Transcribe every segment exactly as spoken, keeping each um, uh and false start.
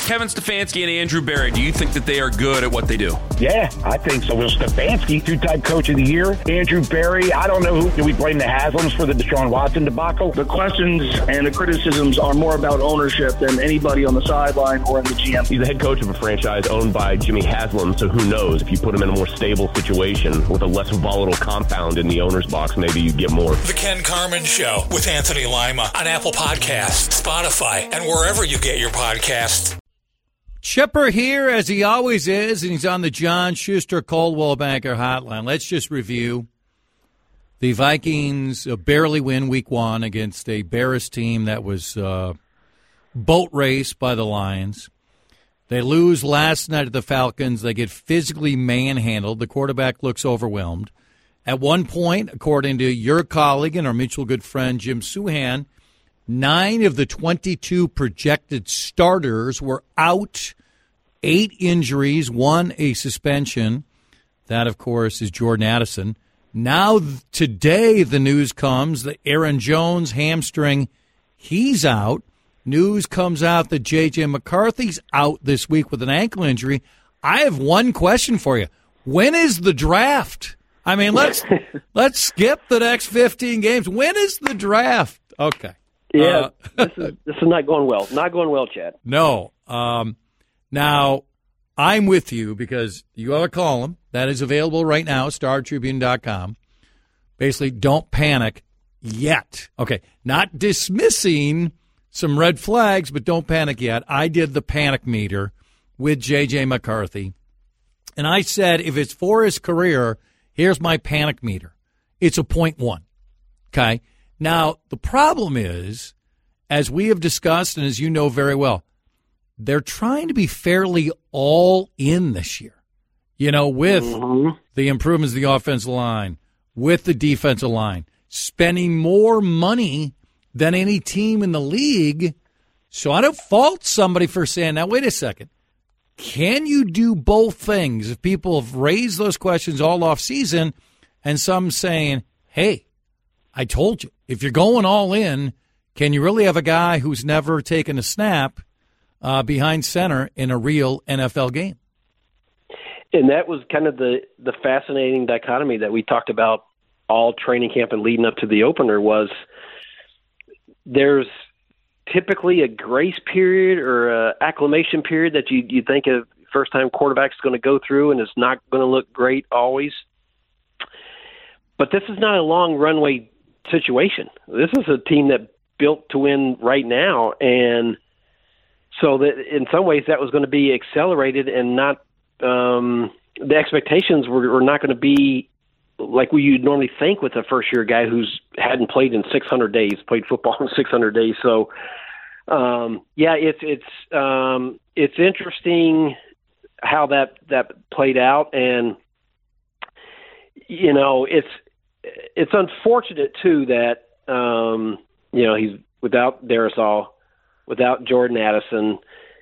Kevin Stefanski and Andrew Berry, do you think that they are good at what they do? Yeah, I think so. Well, Stefanski, two-time coach of the year. Andrew Berry, I don't know who. Do we blame the Haslams for the Deshaun Watson debacle? The questions and the criticisms are more about ownership than anybody on the sideline or in the G M. He's the head coach of a franchise owned by Jimmy Haslam, so who knows? If you put him in a more stable situation with a less volatile compound in the owner's box, maybe you get more. The Ken Carman Show with Anthony Lima on Apple Podcasts, Spotify, and wherever you get your podcasts. Chipper here, as he always is, and he's on the John Schuster Coldwell Banker Hotline. Let's just review. The Vikings uh, barely win week one against a Bears team that was uh, boat raced by the Lions. They lose last night at the Falcons. They get physically manhandled. The quarterback looks overwhelmed. At one point, according to your colleague and our mutual good friend Jim Souhan, nine of the twenty-two projected starters were out. Eight injuries, one a suspension. That, of course, is Jordan Addison. Now, today, the news comes that Aaron Jones, hamstring, he's out. News comes out that J J. McCarthy's out this week with an ankle injury. I have one question for you. When is the draft? I mean, let's let's skip the next fifteen games. When is the draft? Okay. Yeah, uh, this is this is not going well. Not going well, Chad. No. Um, now, I'm with you because you have a column that is available right now, star tribune dot com. Basically, don't panic yet. Okay, not dismissing some red flags, but don't panic yet. I did the panic meter with J J. McCarthy, and I said if it's for his career, here's my panic meter. It's a point one. Okay? Now, the problem is, as we have discussed and as you know very well, they're trying to be fairly all in this year, you know, with mm-hmm. the improvements of the offensive line, with the defensive line, spending more money than any team in the league. So I don't fault somebody for saying, now, wait a second. Can you do both things? If people have raised those questions all off season and some saying, hey, I told you, if you're going all in, can you really have a guy who's never taken a snap uh, behind center in a real N F L game? And that was kind of the, the fascinating dichotomy that we talked about all training camp and leading up to the opener was there's typically a grace period or a acclimation period that you, you think a first-time quarterback is going to go through and it's not going to look great always. But this is not a long runway situation. This is a team that built to win right now, and so that in some ways that was going to be accelerated and not um, the expectations were, were not going to be like we you'd normally think with a first-year guy who's hadn't played in six hundred days, played football in six hundred days. So, um, yeah, it's it's um, it's interesting how that that played out, and you know it's it's unfortunate too that um, you know he's without Darisaw, without Jordan Addison,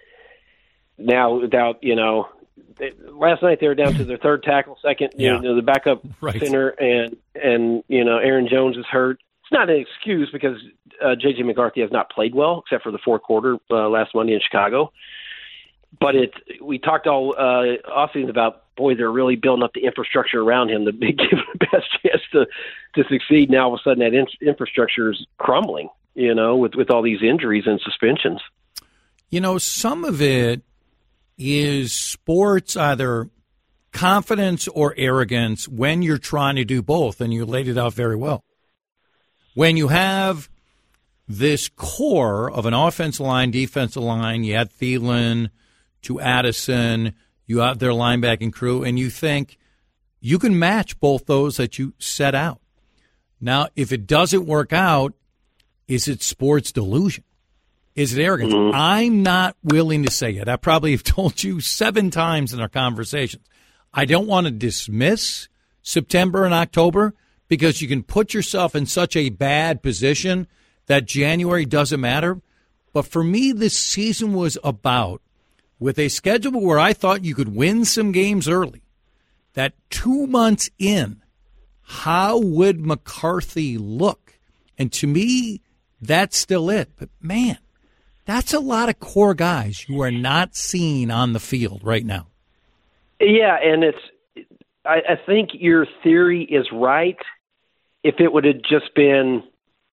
now without you know. Last night they were down to their third tackle, second, yeah. you know, the backup right. center, and and you know Aaron Jones is hurt. It's not an excuse because uh, J J. McCarthy has not played well except for the fourth quarter uh, last Monday in Chicago. But it we talked all uh, offseason about boy they're really building up the infrastructure around him to give him the best chance to to succeed. Now all of a sudden that in- infrastructure is crumbling, you know, with with all these injuries and suspensions. You know, some of it is sports either confidence or arrogance when you're trying to do both, and you laid it out very well. When you have this core of an offensive line, defensive line, you add Thielen to Addison, you have their linebacking crew, and you think you can match both those that you set out. Now, if it doesn't work out, is it sports delusion? Is it arrogance? Mm-hmm. I'm not willing to say it. I probably have told you seven times in our conversations. I don't want to dismiss September and October because you can put yourself in such a bad position that January doesn't matter. But for me, this season was about, with a schedule where I thought you could win some games early, that two months in, how would McCarthy look? And to me, that's still it. But, man, That's a lot of core guys who are not seen on the field right now. Yeah, and it's. I, I think your theory is right. If it would have just been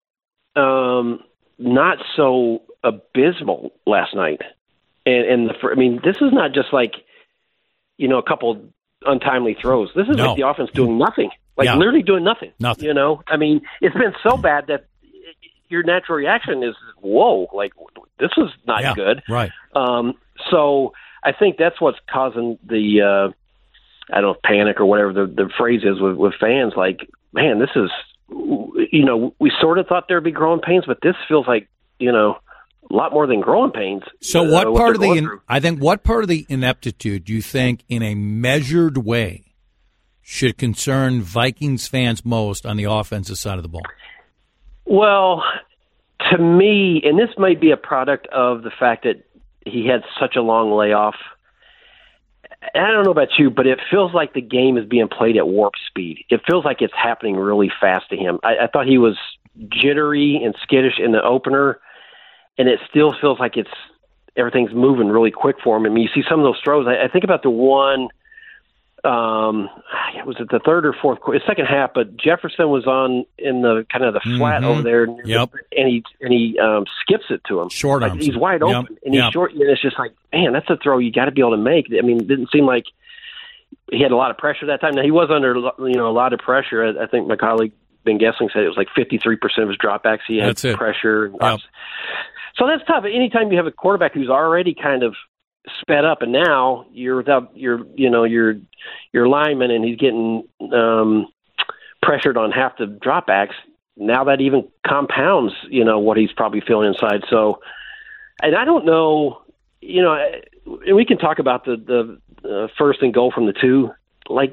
um, not so abysmal last night, and, and the, I mean, this is not just like, you know, a couple untimely throws. This is no. like the offense doing nothing, like yeah. literally doing nothing. Nothing. You know, I mean, it's been so bad that your natural reaction is, whoa, like this is not yeah, good. Right. Um, so I think that's what's causing the, uh, I don't know, panic or whatever the, the phrase is with, with fans. Like, man, this is, you know, we sort of thought there'd be growing pains, but this feels like, you know, a lot more than growing pains. So uh, what what part of the, through. I think, what part of the ineptitude do you think in a measured way should concern Vikings fans most on the offensive side of the ball? Well, to me, and this might be a product of the fact that he had such a long layoff. I don't know about you, but it feels like the game is being played at warp speed. It feels like it's happening really fast to him. I, I thought he was jittery and skittish in the opener, and it still feels like it's everything's moving really quick for him. I mean, you see some of those throws. I, I think about the one, um, was it the third or fourth quarter, second half? But Jefferson was on in the kind of the flat mm-hmm. over there, yep. and he and he um, skips it to him. Short like arms. He's wide open, yep. and he's yep. short. And it's just like, man, that's a throw you got to be able to make. I mean, it didn't seem like he had a lot of pressure that time. Now he was under, you know, a lot of pressure. I, I think my colleague Ben Guessling said it was like fifty-three percent of his dropbacks he had that's it. pressure. Yep. So that's tough. Anytime you have a quarterback who's already kind of sped up, and now you're without your, you know, your your lineman, and he's getting um, pressured on half the dropbacks. Now that even compounds, you know, what he's probably feeling inside. So, and I don't know, you know, and we can talk about the the uh, first and goal from the two, like.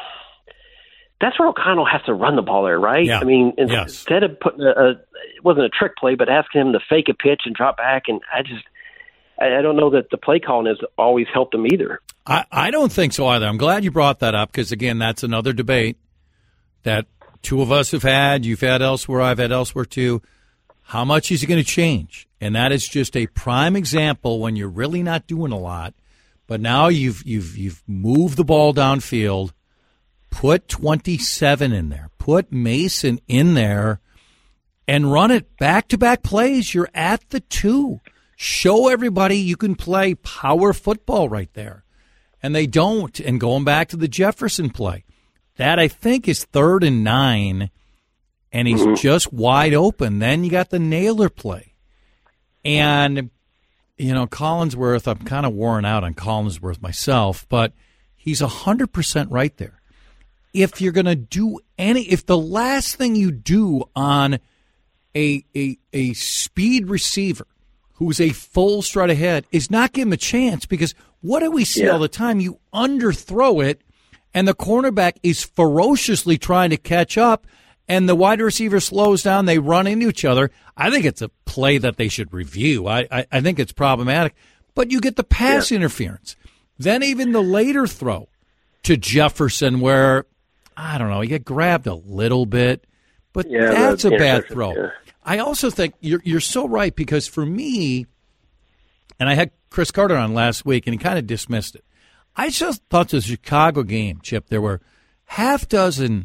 That's where O'Connell has to run the ball there, right? Yeah. I mean, yes. instead of putting a, a, it wasn't a trick play, but asking him to fake a pitch and drop back, and I just, I, I don't know that the play calling has always helped him either. I, I don't think so either. I'm glad you brought that up because, again, that's another debate that two of us have had. You've had elsewhere. I've had elsewhere too. How much is he going to change? And that is just a prime example when you're really not doing a lot, but now you've you've you've moved the ball downfield. Put twenty-seven in there. Put Mason in there and run it back-to-back plays. You're at the two. Show everybody you can play power football right there. And they don't. And going back to the Jefferson play, that I think is third and nine, and he's mm-hmm. just wide open. Then you got the Naylor play. And, you know, Collinsworth, I'm kind of worn out on Collinsworth myself, but he's one hundred percent right there. If you're going to do any, if the last thing you do on a, a a speed receiver who's a full strut ahead is not give him a chance, because what do we see yeah. all the time? You underthrow it, and the cornerback is ferociously trying to catch up, and the wide receiver slows down. They run into each other. I think it's a play that they should review. I, I, I think it's problematic, but you get the pass yeah. interference. Then even the later throw to Jefferson where, I don't know, he got grabbed a little bit, but yeah, that's a bad throw. Yeah. I also think you're you're so right, because for me, and I had Chris Carter on last week, and he kind of dismissed it. I just thought the Chicago game, Chip, there were half dozen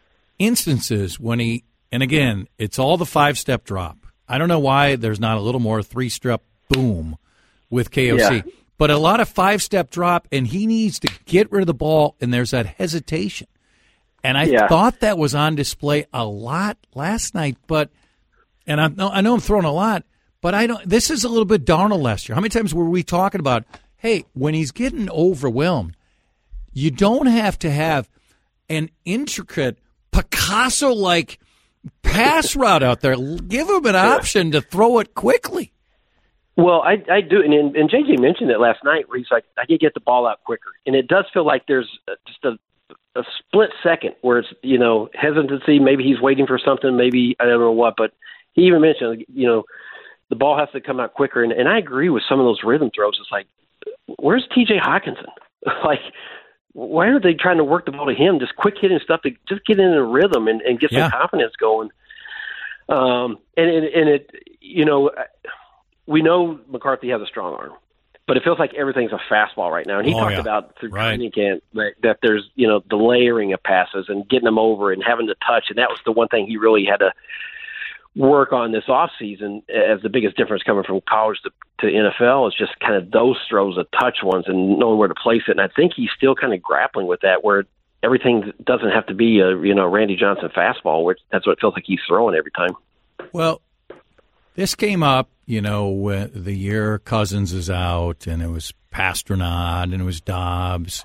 instances when he, and again, it's all the five-step drop. I don't know why there's not a little more three-step boom with K O C. Yeah. But a lot of five-step drop, and he needs to get rid of the ball, and there's that hesitation. And I yeah. thought that was on display a lot last night, but and I know I know I'm throwing a lot, but I don't. This is a little bit Darnold last year. How many times were we talking about, hey, when he's getting overwhelmed, you don't have to have an intricate Picasso-like pass route out there. Give him an option to throw it quickly. Well, I, I do, and, and J J mentioned it last night, where he's like, I can get the ball out quicker, and it does feel like there's just a a split second where it's, you know, hesitancy. Maybe he's waiting for something. Maybe I don't know what, but he even mentioned, you know, the ball has to come out quicker. And, and I agree with some of those rhythm throws. It's like, where's T J Hawkinson? Like, why are they trying to work the ball to him? Just quick hitting stuff to just get in a rhythm and, and get some yeah. confidence going. Um, and, and, and it, you know, we know McCarthy has a strong arm, but it feels like everything's a fastball right now. And he oh, talked yeah. about through right. training camp that, that there's, you know, the layering of passes and getting them over and having to touch. And that was the one thing he really had to work on this offseason as the biggest difference coming from college to, to N F L is just kind of those throws, the touch ones, and knowing where to place it. And I think he's still kind of grappling with that, where everything doesn't have to be a, you know, Randy Johnson fastball, which that's what it feels like he's throwing every time. Well, this came up, you know, the year Cousins is out, and it was Pasternack, and it was Dobbs.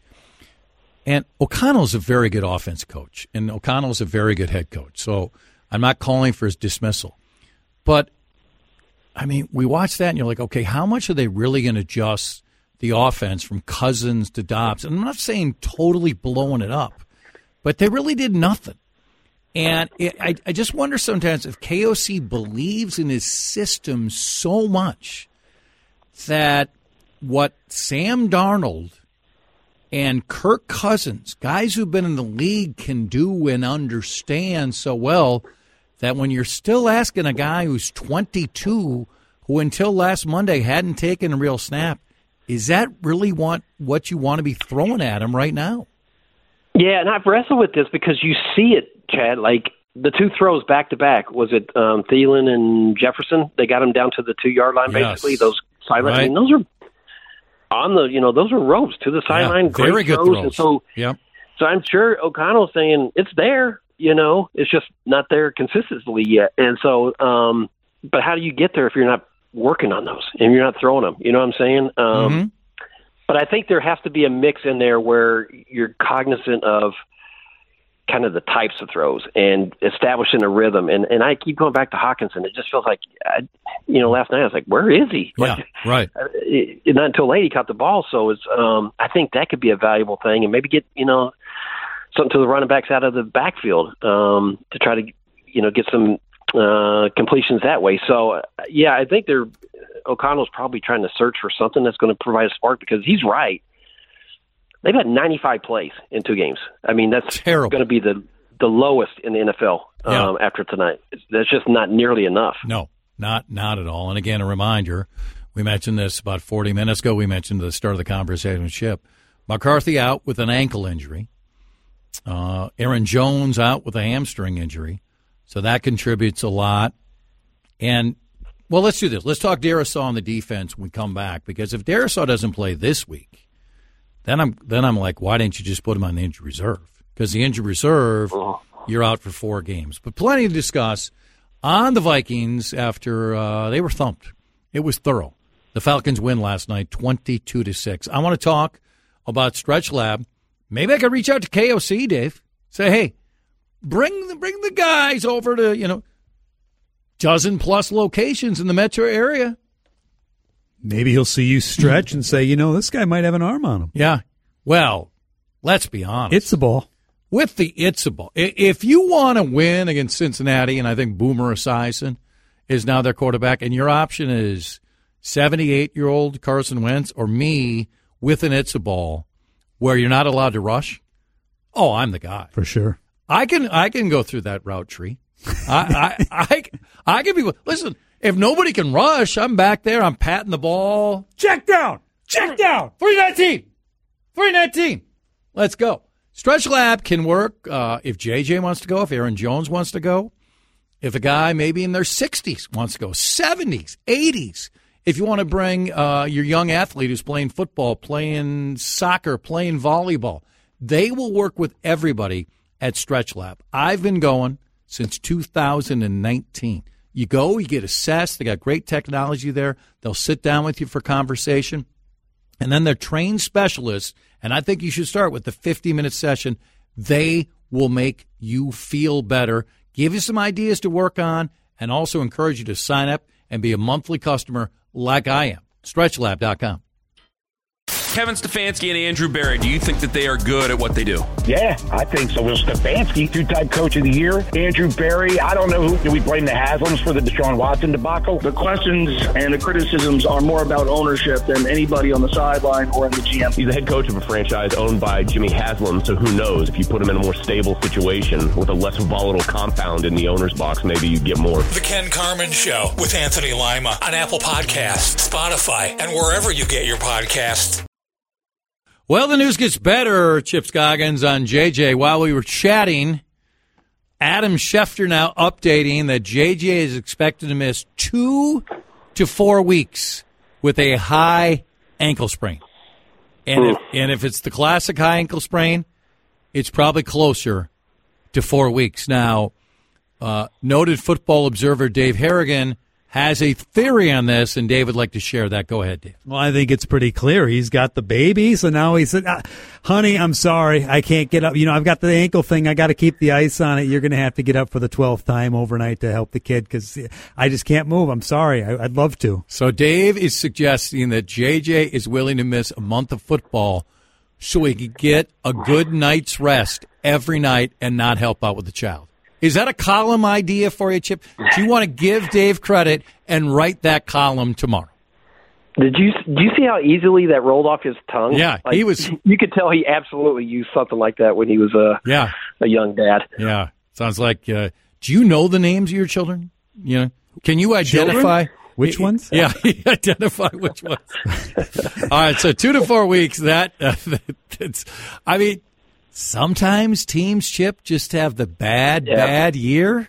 And O'Connell's a very good offense coach, and O'Connell's a very good head coach. So I'm not calling for his dismissal. But, I mean, we watch that, and you're like, okay, how much are they really going to adjust the offense from Cousins to Dobbs? And I'm not saying totally blowing it up, but they really did nothing. And it, I, I just wonder sometimes if K O C believes in his system so much that what Sam Darnold and Kirk Cousins, guys who've been in the league, can do and understand so well that when you're still asking a guy who's twenty-two, who until last Monday hadn't taken a real snap, is that really want, what you want to be throwing at him right now? Yeah, and I've wrestled with this because you see it, Chad, like the two throws back-to-back. Was it um, Thielen and Jefferson? They got him down to the two-yard line, yes. basically. Those sidelines. Right. I mean, those are on the, you know, those are ropes to the sideline. Yeah, very great good throws. throws. And so, yep. so I'm sure O'Connell's saying it's there, you know, it's just not there consistently yet. And so, um, but how do you get there if you're not working on those and you're not throwing them? You know what I'm saying? Um, mm-hmm. But I think there has to be a mix in there where you're cognizant of kind of the types of throws and establishing a rhythm. And, and I keep going back to Hawkinson. It just feels like, I, you know, last night I was like, where is he? Yeah, like, right. It, it, not until late he caught the ball. So it's, um, I think that could be a valuable thing, and maybe get, you know, something to the running backs out of the backfield um, to try to, you know, get some uh, completions that way. So, uh, yeah, I think they're, O'Connell's probably trying to search for something that's going to provide a spark, because he's right. They've had ninety-five plays in two games. I mean, that's Terrible. going to be the, the lowest in the N F L um, yeah. after tonight. It's, that's just not nearly enough. No, not not at all. And again, a reminder, we mentioned this about forty minutes ago. We mentioned at the start of the conversation with Chip. McCarthy out with an ankle injury. Uh, Aaron Jones out with a hamstring injury. So that contributes a lot. And, well, let's do this. Let's talk Darrisaw on the defense when we come back, because if Darrisaw doesn't play this week, Then I'm then I'm like, why didn't you just put him on the injury reserve? Because the injury reserve, you're out for four games. But plenty to discuss on the Vikings after uh, they were thumped. It was thorough. The Falcons win last night, twenty-two to six. I want to talk about Stretch Lab. Maybe I could reach out to K O C, Dave. Say, hey, bring the bring the guys over to, you know, dozen plus locations in the metro area. Maybe he'll see you stretch and say, you know, this guy might have an arm on him. Yeah. Well, let's be honest. It's the ball. With the it's a ball. If you want to win against Cincinnati, and I think Boomer Esiason is now their quarterback, and your option is seventy-eight-year-old Carson Wentz or me with an it's a ball where you're not allowed to rush, oh, I'm the guy. For sure. I can I can go through that route tree. I, I, I, I can be – listen – if nobody can rush, I'm back there. I'm patting the ball. Check down. Check down. three nineteen. three nineteen. Let's go. Stretch Lab can work uh, if J J wants to go, if Aaron Jones wants to go, if a guy maybe in their sixties wants to go, seventies, eighties. If you want to bring uh, your young athlete who's playing football, playing soccer, playing volleyball, they will work with everybody at Stretch Lab. I've been going since two thousand nineteen. You go, you get assessed. They got great technology there. They'll sit down with you for conversation. And then they're trained specialists, and I think you should start with the fifty-minute session. They will make you feel better, give you some ideas to work on, and also encourage you to sign up and be a monthly customer like I am. stretch lab dot com. Kevin Stefanski and Andrew Barry, do you think that they are good at what they do? Yeah, I think so. Will Stefanski, two-time coach of the year. Andrew Berry, I don't know who. Do we blame the Haslams for the Deshaun Watson debacle? The questions and the criticisms are more about ownership than anybody on the sideline or in the G M. He's the head coach of a franchise owned by Jimmy Haslam, so who knows? If you put him in a more stable situation with a less volatile compound in the owner's box, maybe you get more. The Ken Carman Show with Anthony Lima on Apple Podcasts, Spotify, and wherever you get your podcasts. Well, the news gets better, Chip Scoggins on J J. While we were chatting, Adam Schefter now updating that J J is expected to miss two to four weeks with a high ankle sprain. And if, and if it's the classic high ankle sprain, it's probably closer to four weeks. Now, uh, noted football observer Dave Harrigan has a theory on this, and Dave would like to share that. Go ahead, Dave. Well, I think it's pretty clear. He's got the baby, so now he said, ah, honey, I'm sorry. I can't get up. You know, I've got the ankle thing. I got to keep the ice on it. You're going to have to get up for the twelfth time overnight to help the kid because I just can't move. I'm sorry. I, I'd love to. So Dave is suggesting that J J is willing to miss a month of football so he can get a good night's rest every night and not help out with the child. Is that a column idea for you, Chip? Do you want to give Dave credit and write that column tomorrow? Did you do you see how easily that rolled off his tongue? Yeah, like, he was. You could tell he absolutely used something like that when he was a yeah. a young dad. Yeah, sounds like. Uh, do you know the names of your children? You know, can you identify children? Which ones? Yeah, identify which ones. All right, so two to four weeks. That uh, that's. I mean. Sometimes teams, Chip, just have the bad, yeah. bad year.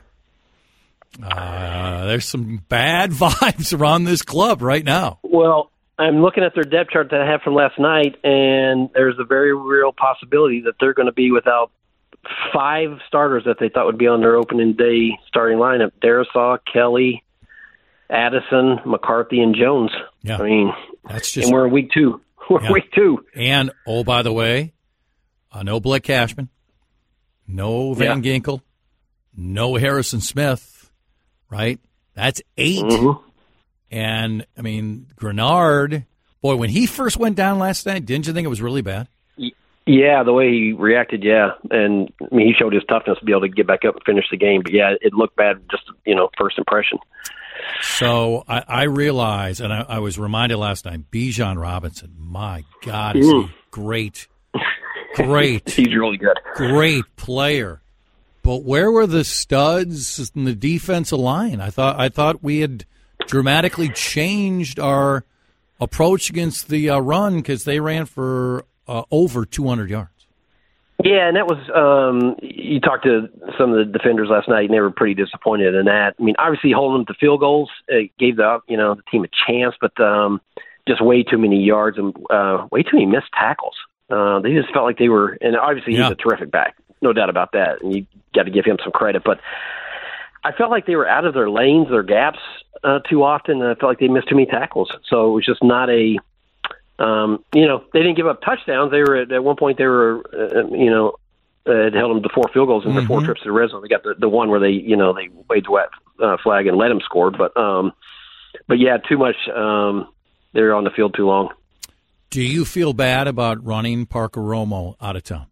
Uh, there's some bad vibes around this club right now. Well, I'm looking at their depth chart that I have from last night, and there's a very real possibility that they're going to be without five starters that they thought would be on their opening day starting lineup. Darisaw, Kelly, Addison, McCarthy, and Jones. Yeah. I mean, that's just, and we're in week two. We're yeah. week two. And, oh, by the way, Uh, no Blake Cashman, no Van yeah. Ginkel, no Harrison Smith, right? That's eight. Mm-hmm. And, I mean, Grenard, boy, when he first went down last night, didn't you think it was really bad? Yeah, the way he reacted, yeah. And, I mean, he showed his toughness to be able to get back up and finish the game. But, yeah, it looked bad just, you know, first impression. So I, I realize, and I, I was reminded last night, Bijan Robinson, my God, is mm. he great. Great. He's really good. Great player. But where were the studs in the defensive line? I thought I thought we had dramatically changed our approach against the uh, run because they ran for uh, over two hundred yards. Yeah, and that was um, – you talked to some of the defenders last night, and they were pretty disappointed in that. I mean, obviously holding them to field goals it gave the, you know, the team a chance, but um, just way too many yards and uh, way too many missed tackles. Uh, they just felt like they were, and obviously yeah. he's a terrific back, no doubt about that, and you got to give him some credit. But I felt like they were out of their lanes, their gaps uh, too often, and I felt like they missed too many tackles. So it was just not a, um, you know, they didn't give up touchdowns. They were at one point they were, uh, you know, uh, had held them to four field goals in mm-hmm. their four trips to the red zone. They got the, the one where they, you know, they waved the wet uh, flag and let them score. But, um, but yeah, too much. Um, they were on the field too long. Do you feel bad about running Parker Romo out of town?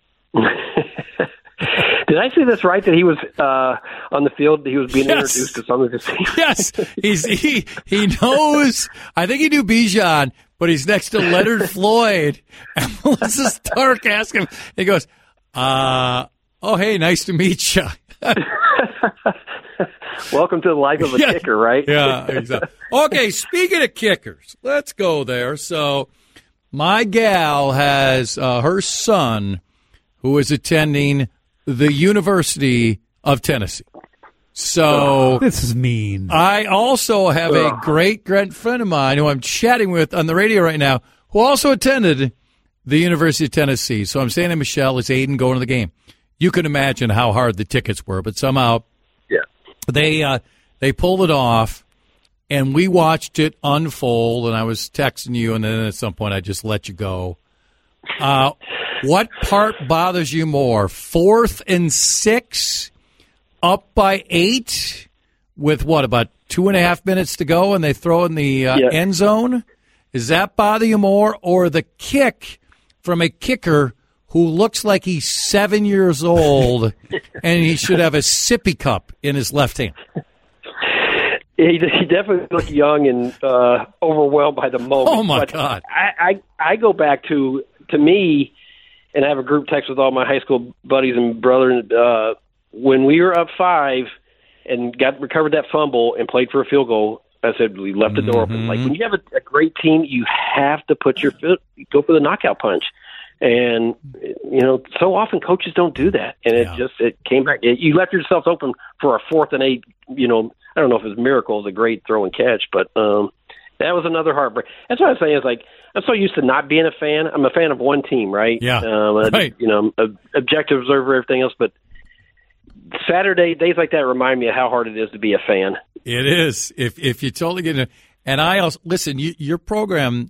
Did I say this right, that he was uh, on the field, he was being yes. introduced to some of his team? Yes. He's, he he knows, I think he knew Bijan, but he's next to Leonard Floyd. And Melissa Stark asked him, he goes, uh, oh, hey, nice to meet you. Welcome to the life of a yeah. kicker, right? Yeah, exactly. Okay, speaking of kickers, let's go there. So my gal has uh, her son who is attending the University of Tennessee. So this is mean. I also have a great, great friend of mine who I'm chatting with on the radio right now who also attended the University of Tennessee. So I'm saying to Michelle, is Aiden going to the game? You can imagine how hard the tickets were, but somehow yeah. they uh, they pulled it off, and we watched it unfold, and I was texting you, and then at some point I just let you go. Uh, what part bothers you more, fourth and six, up by eight, with what, about two and a half minutes to go, and they throw in the uh, yeah. end zone? Does that bother you more, or the kick from a kicker who looks like he's seven years old and he should have a sippy cup in his left hand. He, he definitely looked young and uh, overwhelmed by the moment. Oh, my but God. I, I, I go back to, to me, and I have a group text with all my high school buddies and brothers, uh, when we were up five and got recovered that fumble and played for a field goal, I said we left the door open. Mm-hmm. Like, when you have a, a great team, you have to put your foot, go for the knockout punch. And, you know, so often coaches don't do that. And it Yeah. just, it came back. It, you left yourself open for a fourth and eight, you know, I don't know if it's miracle is a great throw and catch, but um, that was another heartbreak. That's what I'm saying is, like, I'm so used to not being a fan. I'm a fan of one team, right? Yeah, um, I, right. You know, I'm a objective observer, everything else. But Saturday, days like that remind me of how hard it is to be a fan. It is. If if you totally get it. And I also, listen, you, your program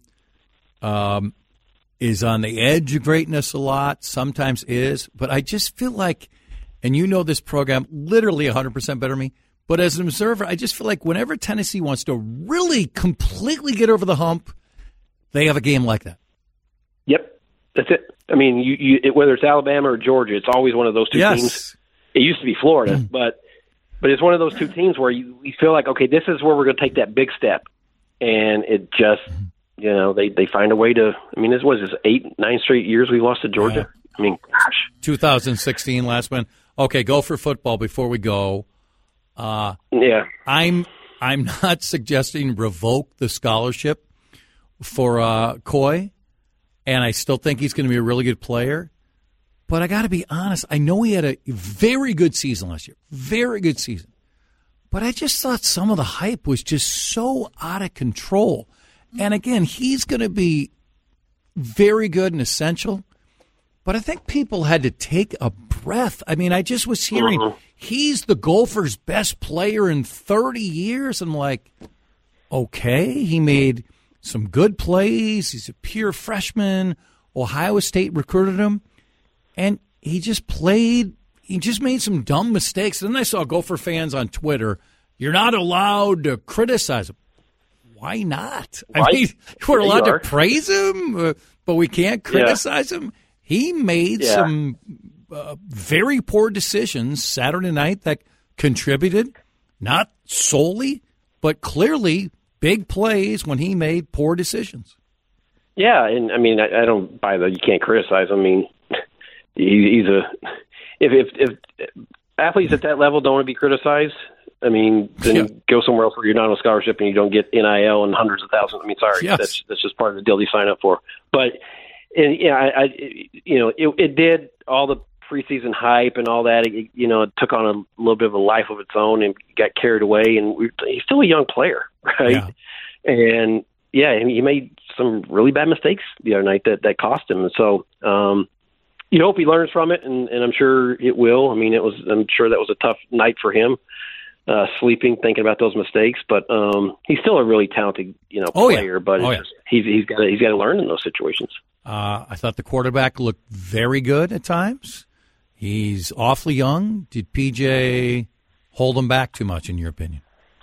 um, is on the edge of greatness a lot, sometimes is. But I just feel like, and you know this program literally one hundred percent better than me, but as an observer, I just feel like whenever Tennessee wants to really completely get over the hump, they have a game like that. Yep, that's it. I mean, you, you it, whether it's Alabama or Georgia, it's always one of those two Yes. teams. It used to be Florida, but but it's one of those two teams where you, you feel like, okay, this is where we're going to take that big step, and it just, you know, they, they find a way to. I mean, this was this eight, nine straight years we lost to Georgia. Yeah. I mean, gosh, two thousand sixteen last one. Okay, go for football before we go. Uh, yeah. I'm I'm not suggesting revoke the scholarship for uh, Coy, and I still think he's going to be a really good player. But I got to be honest, I know he had a very good season last year, very good season. But I just thought some of the hype was just so out of control. And again, he's going to be very good and essential. But I think people had to take a breath. I mean, I just was hearing Mm-hmm. he's the Gophers' best player in thirty years. I'm like, okay, he made some good plays. He's a pure freshman. Ohio State recruited him. And he just played, he just made some dumb mistakes. And then I saw Gopher fans on Twitter, you're not allowed to criticize him. Why not? I Right. mean, we're Yeah, allowed you to are. praise him, uh, but we can't criticize him. He made Yeah. some uh, very poor decisions Saturday night that contributed, not solely, but clearly big plays when he made poor decisions. Yeah, and I mean, I, I don't buy the you can't criticize. I mean, he, he's a if, if if athletes at that level don't want to be criticized, I mean, then Yeah. go somewhere else where you're not on a scholarship and you don't get N I L and hundreds of thousands. I mean, sorry, Yes. that's that's just part of the deal you sign up for. But and yeah, I, I you know, it, it did all the preseason hype and all that. It, you know, it took on a little bit of a life of its own and got carried away. And we, he's still a young player, right? Yeah. And yeah, and he made some really bad mistakes the other night that that cost him. And so. um You hope he learns from it, and, and I'm sure it will. I mean, it was. I'm sure that was a tough night for him, uh, sleeping, thinking about those mistakes. But um, he's still a really talented, you know, Oh, yeah. player. But Oh, it's yeah. just, he's he's got he's got to learn in those situations. Uh, I thought the quarterback looked very good at times. He's awfully young. Did P J hold him back too much, in your opinion?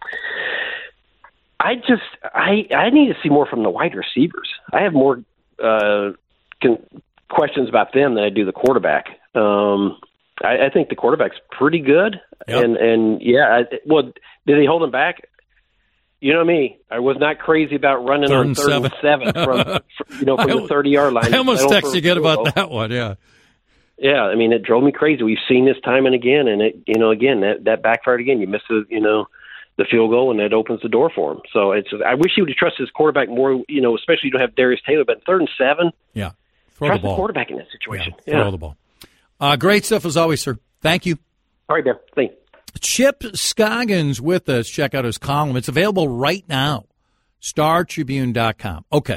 I just I I need to see more from the wide receivers. I have more uh, con- questions about them than I do the quarterback. Um, I, I think the quarterback's pretty good, Yep. and and yeah, I, well, did he hold him back? You know me, I was not crazy about running Third on and third seven. and seven from, from you know from I- the thirty yard line. I almost don't texted throw you again a field about goal. that one, yeah. Yeah, I mean, it drove me crazy. We've seen this time and again, and it, you know, again that that backfired again. You miss the, you know, the field goal, and that opens the door for him. So it's. I wish he would trust his quarterback more. You know, especially you don't have Darius Taylor, but third and seven, Yeah. Throw trust the ball. the quarterback in that situation. Yeah, Yeah. throw the ball. Uh, great stuff as always, sir. Thank you. All right, Ben. Thanks. Chip Scoggins with us. Check out his column. It's available right now. Star Tribune dot com. Okay.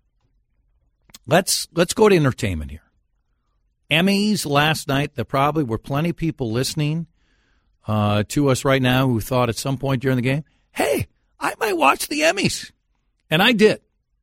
Let's let's go to entertainment here. Emmys last night. There probably were plenty of people listening uh, to us right now who thought at some point during the game, hey, I might watch the Emmys. And I did.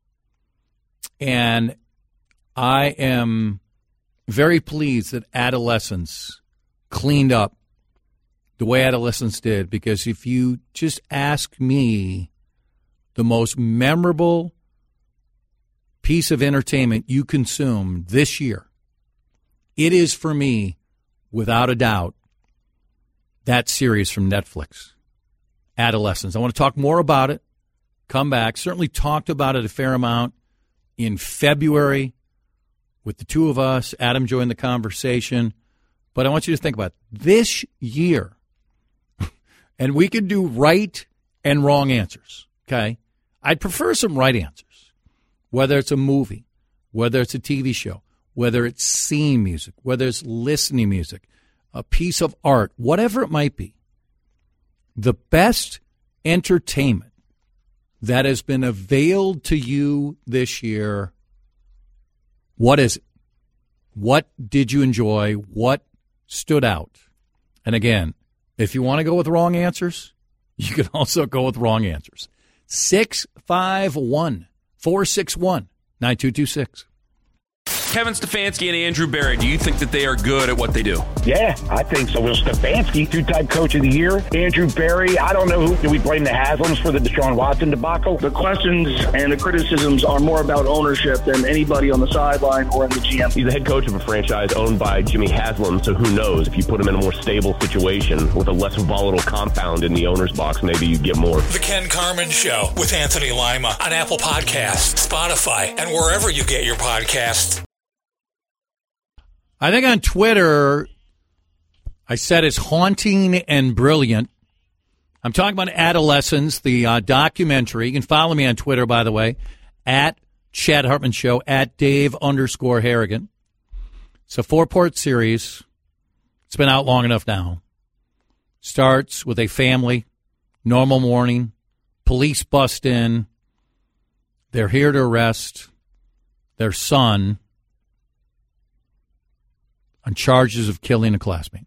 And I am very pleased that Adolescence cleaned up the way Adolescence did, because if you just ask me the most memorable piece of entertainment you consumed this year, It is, for me, without a doubt, that series from Netflix, Adolescence. I want to talk more about it. Come back. Certainly talked about it a fair amount in February with the two of us. Adam joined the conversation. But I want you to think about it. This year, and we could do right and wrong answers, okay? I'd prefer some right answers, whether it's a movie, whether it's a T V show, whether it's seeing music, whether it's listening music, a piece of art, whatever it might be. The best entertainment that has been availed to you this year, what is it? What did you enjoy? What stood out? And again, if you want to go with wrong answers, you can also go with wrong answers. six five one, four six one, nine two two six. Kevin Stefanski and Andrew Berry, do you think that they are good at what they do? Yeah, I think so. Will Stefanski, two-time coach of the year. Andrew Berry, I don't know who. Do we blame the Haslams for the Deshaun Watson debacle? The questions and the criticisms are more about ownership than anybody on the sideline or in the G M. He's the head coach of a franchise owned by Jimmy Haslam, so who knows? If you put him in a more stable situation with a less volatile compound in the owner's box, maybe you get more. The Ken Carman Show with Anthony Lima on Apple Podcasts, Spotify, and wherever you get your podcasts. I think on Twitter, I said it's haunting and brilliant. I'm talking about Adolescence, the uh, documentary. You can follow me on Twitter, by the way, at Chad Hartman Show, at Dave underscore Harrigan. It's a four-part series. It's been out long enough now. Starts with a family, normal morning, police bust in. They're here to arrest their son on charges of killing a classmate.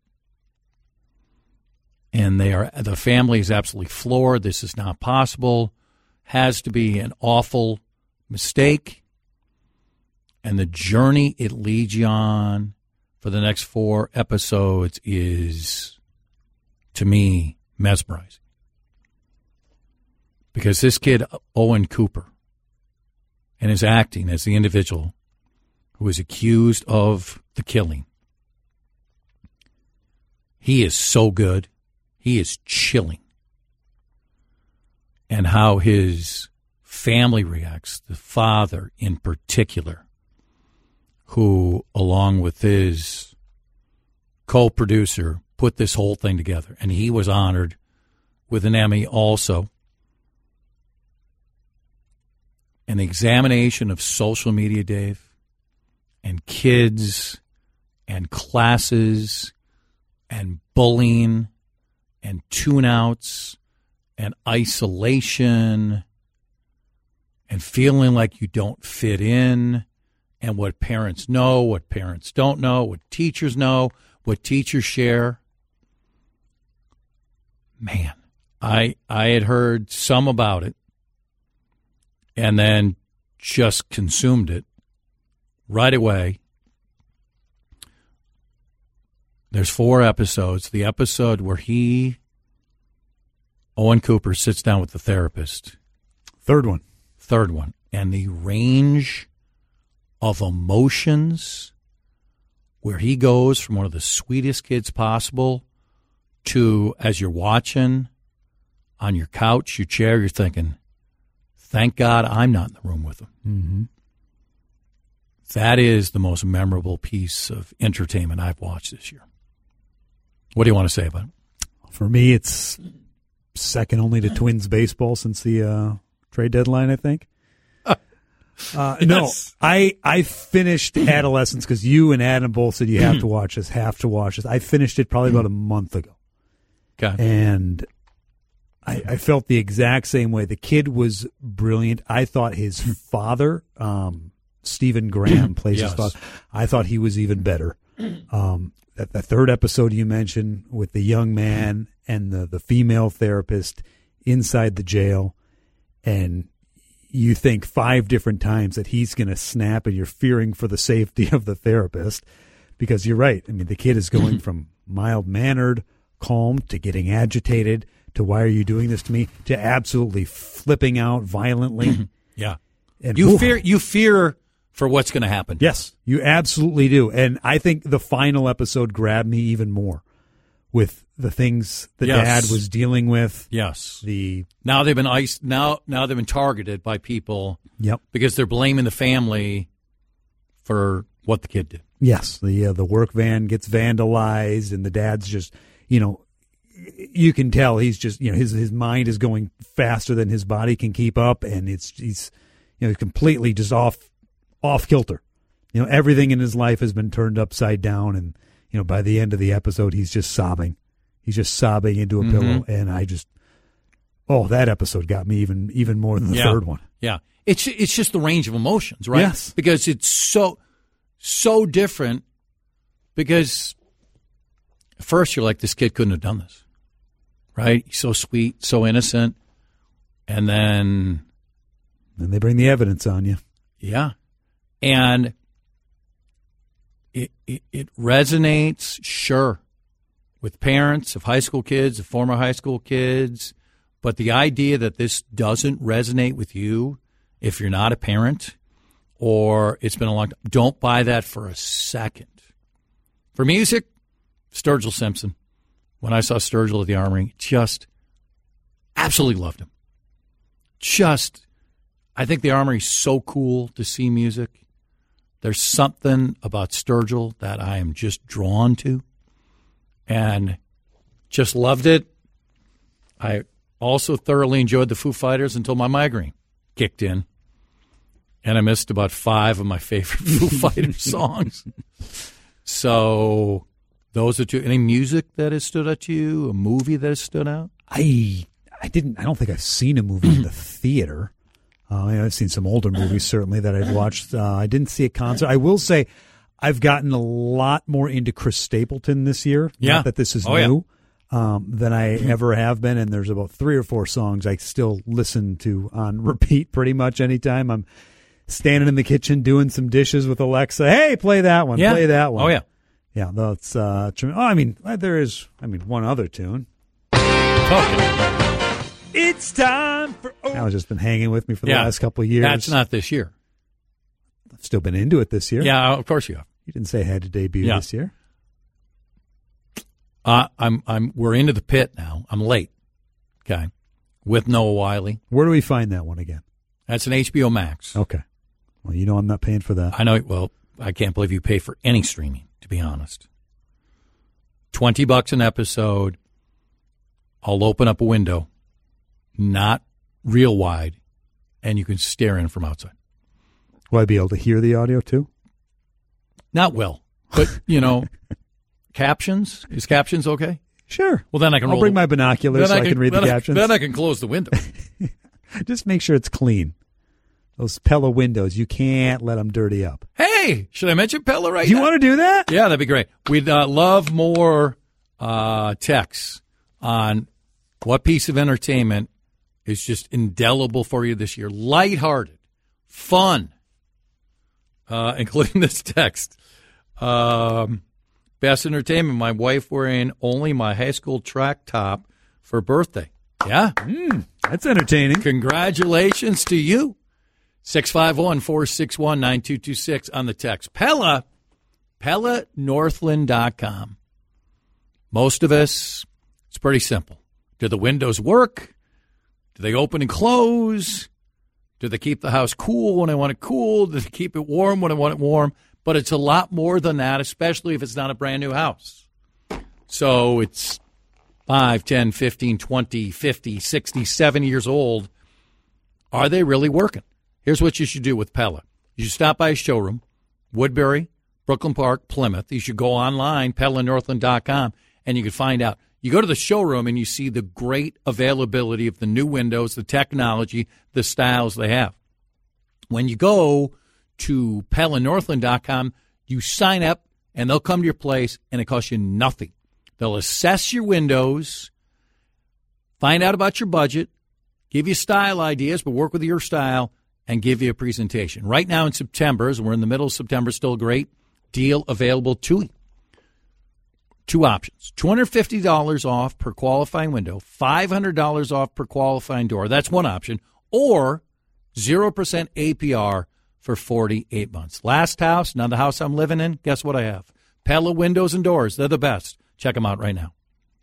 And they are the family is absolutely floored. This is not possible. Has to be an awful mistake. And the journey it leads you on for the next four episodes is, to me, mesmerizing. Because this kid, Owen Cooper, and his acting as the individual who is accused of the killing, he is so good. He is chilling. And how his family reacts, the father in particular, who, along with his co-producer, put this whole thing together. And he was honored with an Emmy also. An examination of social media, Dave, and kids and classes and bullying and tune-outs and isolation and feeling like you don't fit in, and what parents know, what parents don't know, what teachers know, what teachers share. Man, I I had heard some about it and then just consumed it right away. There's four episodes. The episode where he, Owen Cooper, sits down with the therapist. Third one. Third one. And the range of emotions where he goes from one of the sweetest kids possible to, as you're watching on your couch, your chair, you're thinking, thank God I'm not in the room with him. Mm-hmm. That is the most memorable piece of entertainment I've watched this year. What do you want to say about it? For me, it's second only to Twins baseball since the uh, trade deadline, I think. Uh, yes. No, I I finished Adolescence because you and Adam both said you have to watch this, have to watch this. I finished it probably about a month ago. Okay. And I, I felt the exact same way. The kid was brilliant. I thought his father, um, Stephen Graham, plays Yes. his father. I thought he was even better. Um, that the third episode you mentioned with the young man and the, the female therapist inside the jail, and you think five different times that he's going to snap, and you're fearing for the safety of the therapist because you're right. I mean, the kid is going from mild-mannered, calm, to getting agitated, to why are you doing this to me, to absolutely flipping out violently. Yeah. And You whew, fear you fear for what's going to happen. Yes, you absolutely do. And I think the final episode grabbed me even more with the things the Yes. dad was dealing with. Yes. The Now they've been iced. Now, now they've been targeted by people. Yep. Because they're blaming the family for what the kid did. Yes, the uh, the work van gets vandalized, and the dad's just, you know, you can tell he's just, you know, his his mind is going faster than his body can keep up, and it's he's, you know, completely just off off kilter. You know, everything in his life has been turned upside down, and you know, by the end of the episode, he's just sobbing. He's just sobbing into a Mhm. pillow, and I just, oh, that episode got me even even more than the Yeah. third one. Yeah. It's it's just the range of emotions, right? Yes. Because it's so so different. Because at first you're like, this kid couldn't have done this, right? He's so sweet, so innocent, and then And they bring the evidence on you. yeah, and it it, it resonates, sure, with parents of high school kids, of former high school kids, but the idea that this doesn't resonate with you if you're not a parent or it's been a long time, don't buy that for a second. For music, Sturgill Simpson. When I saw Sturgill at the Armory, just absolutely loved him. Just, I think the Armory is so cool to see music. There's something about Sturgill that I am just drawn to and just loved it. I also thoroughly enjoyed the Foo Fighters until my migraine kicked in. And I missed about five of my favorite Foo Fighters songs. So those are two. Any music that has stood out to you? A movie that has stood out? I I didn't. I don't think I've seen a movie in the theater. Uh, I've seen some older movies certainly that I've watched. Uh, I didn't see a concert. I will say, I've gotten a lot more into Chris Stapleton this year. Yeah. Not that this is Oh, yeah. new. Um, than I ever have been, and there's about three or four songs I still listen to on repeat pretty much anytime I'm standing in the kitchen doing some dishes with Alexa. Hey, play that one. Yeah. Play that one. Oh, yeah. Yeah, that's uh, trem- oh, I mean, there is, I mean, one other tune. Okay. It's time for. Oh. That has just been hanging with me for the Yeah. last couple of years. That's not this year. I've still been into it this year. Yeah, of course you have. You didn't say it had to debut Yeah. this year. Uh, I'm, I'm, we're into the pit now. I'm late. Okay. With Noah Wiley. Where do we find that one again? That's an H B O Max. Okay. Well, you know I'm not paying for that. I know. Well, I can't believe you pay for any streaming, to be honest. twenty bucks an episode. I'll open up a window, not real wide, and you can stare in from outside. Will I be able to hear the audio too? Not well, but, you know, captions. Is captions okay? Sure. Well, then I can I'll roll bring the- my binoculars so then I can read the then I- captions. Then I can close the window. Just make sure it's clean. Those Pella windows, you can't let them dirty up. Hey, should I mention Pella right Do you now? want to do that? Yeah, that'd be great. We'd uh, love more uh, texts on what piece of entertainment is just indelible for you this year. Lighthearted, fun, uh, including this text. Um, best entertainment, my wife wearing only my high school track top for birthday. Yeah. Mm, that's entertaining. Congratulations to you. six five one, four six one, nine two two six on the text. Pella, Pella Northland dot com. Most of us, it's pretty simple. Do the windows work? Do they open and close? Do they keep the house cool when I want it cool? Do they keep it warm when I want it warm? But it's a lot more than that, especially if it's not a brand new house. So it's five, ten, fifteen, twenty, fifty, sixty, seventy years old. Are they really working? Here's what you should do with Pella. You should stop by a showroom, Woodbury, Brooklyn Park, Plymouth. You should go online, Pella Northland dot com, and you can find out. You go to the showroom and you see the great availability of the new windows, the technology, the styles they have. When you go to Pella Northland dot com, you sign up and they'll come to your place and it costs you nothing. They'll assess your windows, find out about your budget, give you style ideas, but work with your style, and give you a presentation. Right now in September, as we're in the middle of September, still a great deal available to you. Two options, two hundred fifty dollars off per qualifying window, five hundred dollars off per qualifying door. That's one option. Or zero percent A P R, for forty-eight months. Last house, now the house I'm living in, guess what I have? Pella windows and doors. They're the best. Check them out right now.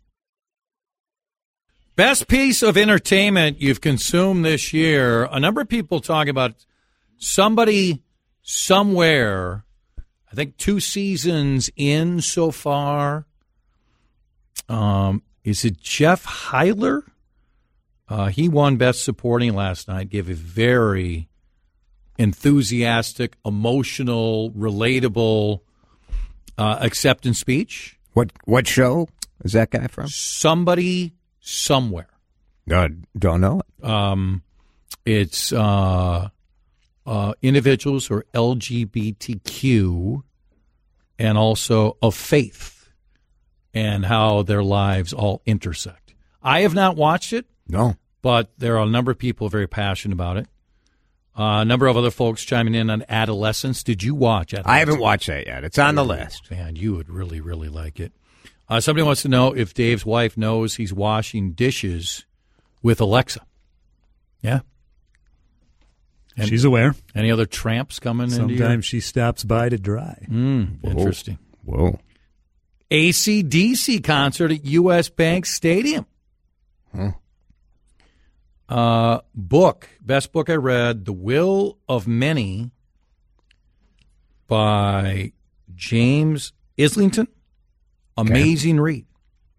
Best piece of entertainment you've consumed this year. A number of people talking about somebody somewhere, I think two seasons in so far. Um, is it Jeff Heiler? Uh, he won Best Supporting last night, gave a very enthusiastic, emotional, relatable uh, acceptance speech. What what show is that guy from? Somebody Somewhere. Uh, don't know it. Um, it's uh, uh, individuals who are L G B T Q and also of faith and how their lives all intersect. I have not watched it. No. But there are a number of people very passionate about it. Uh, a number of other folks chiming in on Adolescence. Did you watch Adolescence? I haven't watched that yet. It's on the list. Man, you would really, really like it. Uh, somebody wants to know if Dave's wife knows he's washing dishes with Alexa. Yeah. And she's aware. Any other tramps coming in? Sometimes she stops by to dry. Mm, interesting. Whoa. A C D C concert at U S. Bank Stadium. Huh. Uh, book. Best book I read, The Will of Many by James Islington. Amazing okay. read.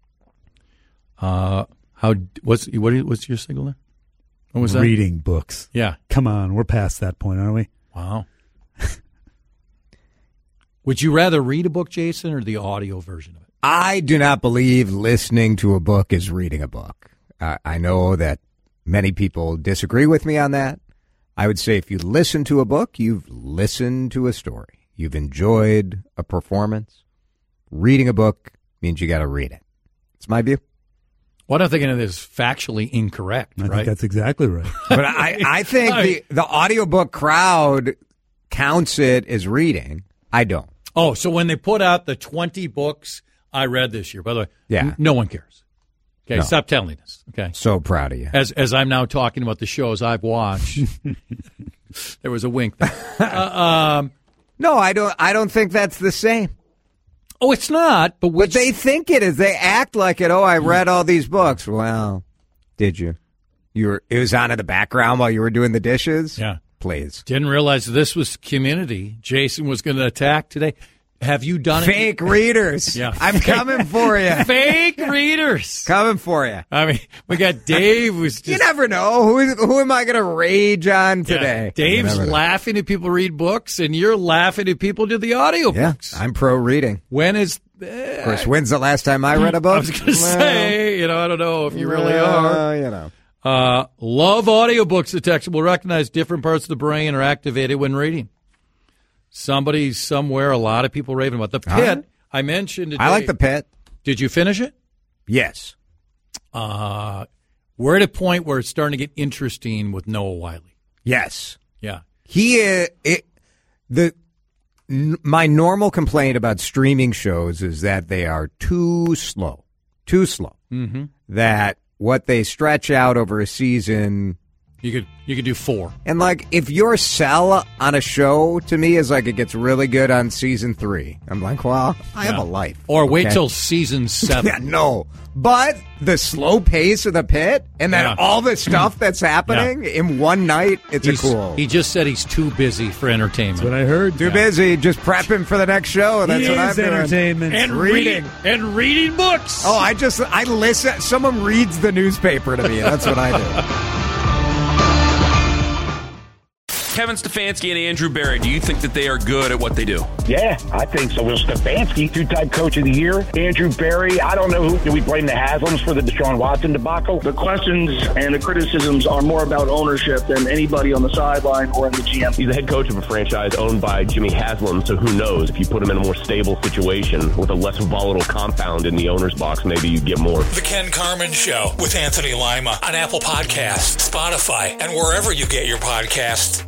Uh, how what's what? What's your signal there? What was that? Reading books. Yeah. Come on, we're past that point, aren't we? Wow. Would you rather read a book, Jason, or the audio version of it? I do not believe listening to a book is reading a book. Uh, I know that many people disagree with me on that. I would say if you listen to a book, you've listened to a story. You've enjoyed a performance. Reading a book means you got to read it. It's my view. Well, I'm thinking it is factually incorrect, I right? think that's exactly right. But I, I think the, the audiobook crowd counts it as reading. I don't. Oh, so when they put out the twenty books I read this year, by the way, yeah. n- no one cares. Okay, no. Stop telling us. Okay, so proud of you. As as I'm now talking about the shows I've watched, there was a wink there. Uh, um, no, I don't. I don't think that's the same. Oh, it's not. But, which, but they think it is. They act like it. Oh, I read all these books. Well, did you? You were. It was on in the background while you were doing the dishes. Yeah, please. Didn't realize this was Community. Jason was going to attack today. Have you done Fake it? Fake readers. Yeah. I'm coming for you. Fake readers. Coming for you. I mean, we got Dave who's just... You never know. Who, is, who am I going to rage on today? Yeah. Dave's laughing at people read books, and you're laughing at people do the audiobooks. Yeah, I'm pro reading. When is... Uh, of course, when's the last time I read a book? I was going to well, say, you know, I don't know if you really well, are. You know. Uh, love audiobooks. The text will recognize different parts of the brain are activated when reading. Somebody somewhere, a lot of people raving about The Pit. Right. I mentioned today. I like The Pit. Did you finish it? Yes. Uh, we're at a point where it's starting to get interesting with Noah Wiley. Yes. Yeah. He uh, it the n- my normal complaint about streaming shows is that they are too slow. Too slow. Mm-hmm. That what they stretch out over a season. You could you could do four. And, like, if your sell on a show, to me, is like it gets really good on season three. I'm like, well, I yeah. have a life. Or wait okay? till season seven. yeah, no. But the slow pace of The Pit and then yeah. all the stuff that's happening yeah. in one night, it's he's, a cool. He just said he's too busy for entertainment. That's what I heard. Too yeah. busy, just prepping for the next show. That's he what is I'm entertainment. doing. And reading. And reading books. Oh, I just, I listen. Someone reads the newspaper to me. That's what I do. Kevin Stefanski and Andrew Berry, do you think that they are good at what they do? Yeah, I think so. Will Stefanski, two-time coach of the year. Andrew Berry, I don't know who. Do we blame the Haslams for the Deshaun Watson debacle? The questions and the criticisms are more about ownership than anybody on the sideline or in the G M. He's the head coach of a franchise owned by Jimmy Haslam, so who knows? If you put him in a more stable situation with a less volatile compound in the owner's box, maybe you get more. The Ken Carman Show with Anthony Lima on Apple Podcasts, Spotify, and wherever you get your podcasts.